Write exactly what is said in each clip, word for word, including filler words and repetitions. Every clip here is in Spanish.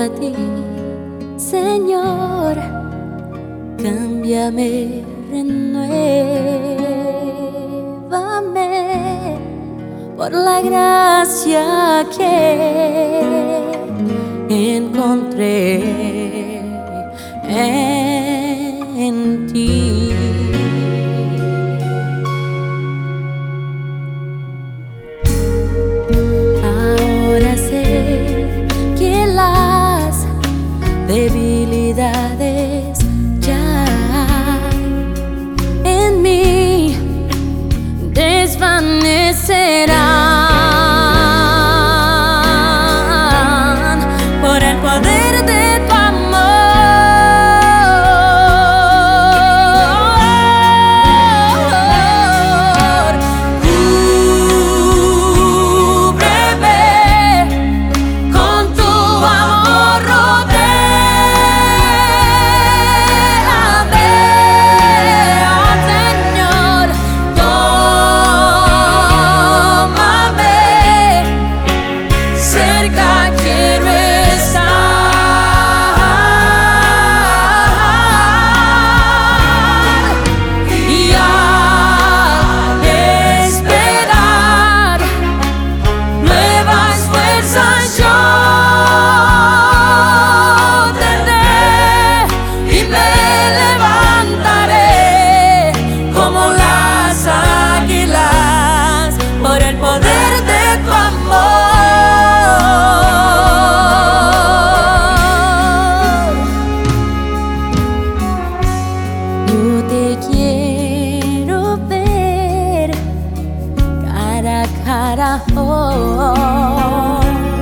a ti, Señor, cámbiame, renuévame por la gracia que encontré en ti. Ahora sé que las debilidades ya en mí desvanecerán por el poder de tu amor. Cúbreme con tu amor, rodéame, oh Señor, tómame, cerca quiero estar. Y al esperar nuevas fuerzas yo tendré y me levantaré como las águilas por el poder de tu amor. Yo te quiero ver cara a cara, oh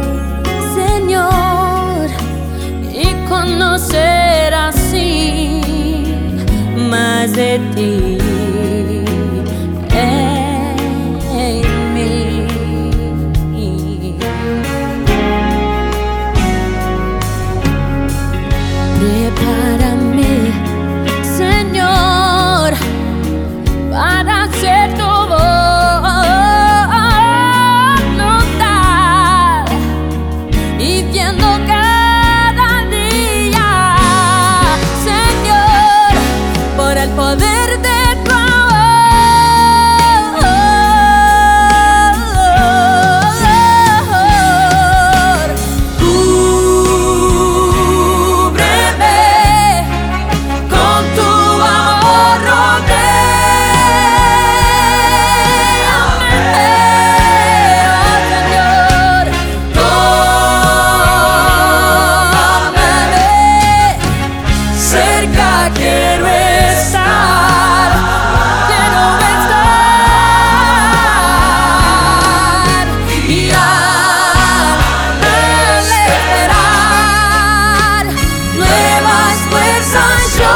Señor, y conocer así más de ti en mí. Prepárame, Señor, para hacer tu voluntad y viendo cada día, Señor, por el poder de tu amor. Cúbreme con tu amor, rodéame, oh Señor, tómame, cerca quiero estar, quiero estar. Y al esperar nuevas fuerzas yo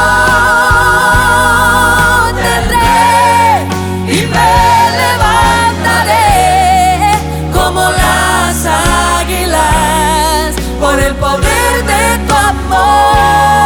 tendré y me levantaré como las águilas por el poder de tu amor.